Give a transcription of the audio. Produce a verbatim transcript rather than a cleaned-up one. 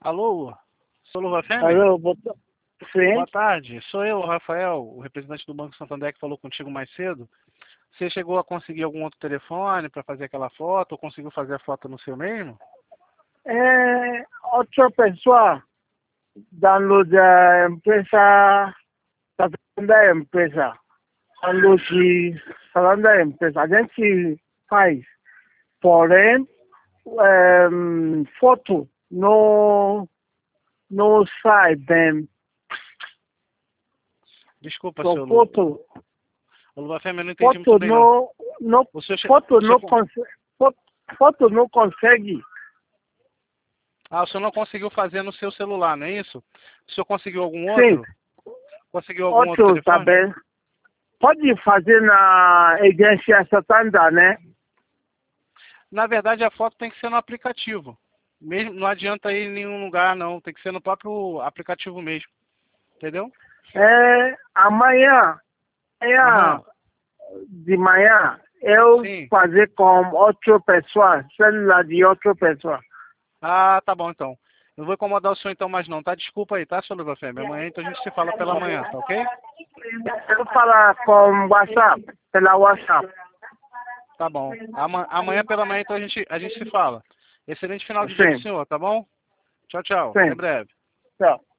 Alô, sou Luva Fêmea? Alô, boa, ta- sim, Boa tarde, sou eu, o Rafael, o representante do Banco Santander que falou contigo mais cedo. Você chegou a conseguir algum outro telefone para fazer aquela foto, ou conseguiu fazer a foto no seu mesmo? é, outra pessoa download a empresa, está falando da empresa, download, falando da empresa, a gente faz, porém, em, foto no, no sai bem, Desculpa, so, seu Lu. foto, O Luva Fêmea, eu não entendi muito foto bem, não. não, não, O senhor che... foto o senhor não con- consegue, foto, foto não consegue, Ah, o senhor não conseguiu fazer no seu celular, não é isso? O senhor conseguiu algum sim, outro? Conseguiu algum outro outro telefone? também. Pode fazer na agência Santander, né? Na verdade, a foto tem que ser no aplicativo. Mesmo, não adianta ir em nenhum lugar, não. Tem que ser no próprio aplicativo mesmo. Entendeu? É, amanhã, amanhã Aham. de manhã, eu Sim. fazer com outra pessoa, celular de outra pessoa. Ah, tá bom então. Não vou incomodar o senhor então mais não, tá? Desculpa aí, tá, senhor Luva Fêmea? Amanhã então a gente se fala pela manhã, tá ok? Eu falar com WhatsApp, pela WhatsApp. Tá bom. Ama- Amanhã pela manhã então a gente, a gente se fala. Excelente final de dia pro Sim, senhor, tá bom? Tchau, tchau. Até sim. breve. Tchau.